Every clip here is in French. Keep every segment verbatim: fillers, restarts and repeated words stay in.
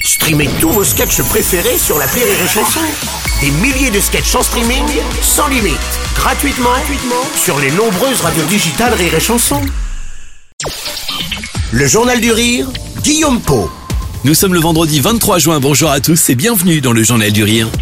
Streamez tous vos sketchs préférés sur l'appli Rire et Chanson. Des milliers de sketchs en streaming, sans limite, gratuitement, gratuitement sur les nombreuses radios digitales Rire et Chanson. Le Journal du Rire, Guillaume Pau. Nous sommes le vendredi vingt-trois juin, bonjour à tous et bienvenue dans le Journal du Rire.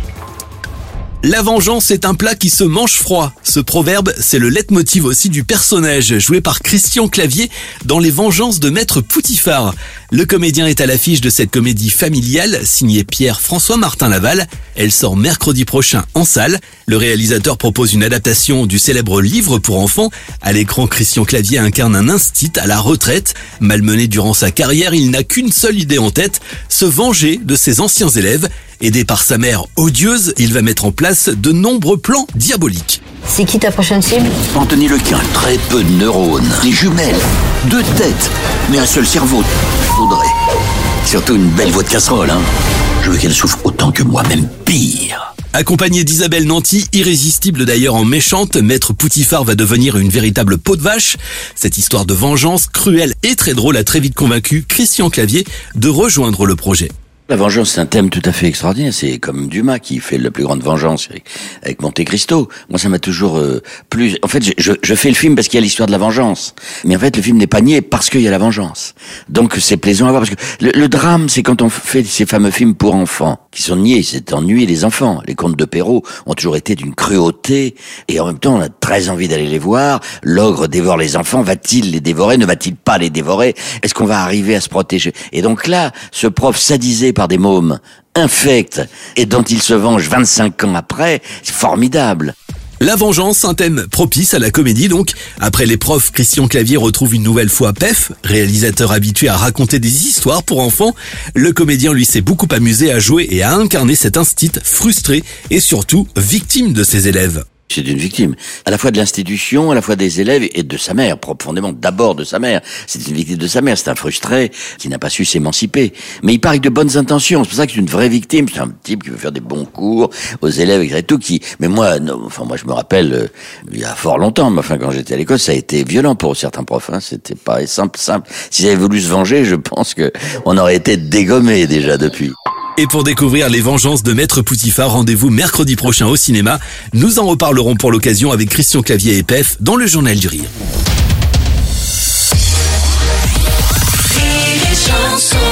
La vengeance est un plat qui se mange froid. Ce proverbe, c'est le leitmotiv aussi du personnage joué par Christian Clavier dans Les Vengeances de Maître Poutifard. Le comédien est à l'affiche de cette comédie familiale signée Pierre-François Martin Laval. Elle sort mercredi prochain en salle. Le réalisateur propose une adaptation du célèbre livre pour enfants. À l'écran, Christian Clavier incarne un instit à la retraite. Malmené durant sa carrière, il n'a qu'une seule idée en tête, se venger de ses anciens élèves. Aidé par sa mère odieuse, il va mettre en place de nombreux plans diaboliques. C'est qui ta prochaine cible? Anthony Lequin, très peu de neurones, des jumelles, deux têtes, mais un seul cerveau. Faudrait. Surtout une belle voix de casserole, hein. Je veux qu'elle souffre autant que moi, même pire. Accompagné d'Isabelle Nanty, irrésistible d'ailleurs en méchante, Maître Poutifard va devenir une véritable peau de vache. Cette histoire de vengeance cruelle et très drôle a très vite convaincu Christian Clavier de rejoindre le projet. La vengeance, c'est un thème tout à fait extraordinaire. C'est comme Dumas qui fait la plus grande vengeance avec, avec Monte Cristo. Moi, ça m'a toujours euh, plu. En fait, je, je, je fais le film parce qu'il y a l'histoire de la vengeance. Mais en fait, le film n'est pas niais parce qu'il y a la vengeance. Donc, c'est plaisant à voir. Parce que le, le drame, c'est quand on fait ces fameux films pour enfants, qui sont niais, c'est ennuyer les enfants. Les contes de Perrault ont toujours été d'une cruauté. Et en même temps, on a très envie d'aller les voir. L'ogre dévore les enfants. Va-t-il les dévorer? Ne va-t-il pas les dévorer? Est-ce qu'on va arriver à se protéger? Et donc là, ce prof sadisé par des mômes infects et dont il se venge vingt-cinq ans après, c'est formidable. La vengeance, un thème propice à la comédie donc. Après les profs, Christian Clavier retrouve une nouvelle fois P E F, réalisateur habitué à raconter des histoires pour enfants. Le comédien lui s'est beaucoup amusé à jouer et à incarner cet instit frustré et surtout victime de ses élèves. C'est une victime, à la fois de l'institution, à la fois des élèves et de sa mère, profondément, d'abord de sa mère. C'est une victime de sa mère, c'est un frustré qui n'a pas su s'émanciper. Mais il part avec de bonnes intentions, c'est pour ça que c'est une vraie victime, c'est un type qui veut faire des bons cours aux élèves et tout, qui, mais moi, non, enfin, moi, je me rappelle, euh, il y a fort longtemps, mais enfin, quand j'étais à l'école, ça a été violent pour certains profs, hein. C'était pas simple, simple. S'ils avaient voulu se venger, je pense que on aurait été dégommés déjà depuis. Et pour découvrir Les Vengeances de Maître Poutifard, rendez-vous mercredi prochain au cinéma. Nous en reparlerons pour l'occasion avec Christian Clavier et P E F dans le Journal du Rire. Rire et Chanson.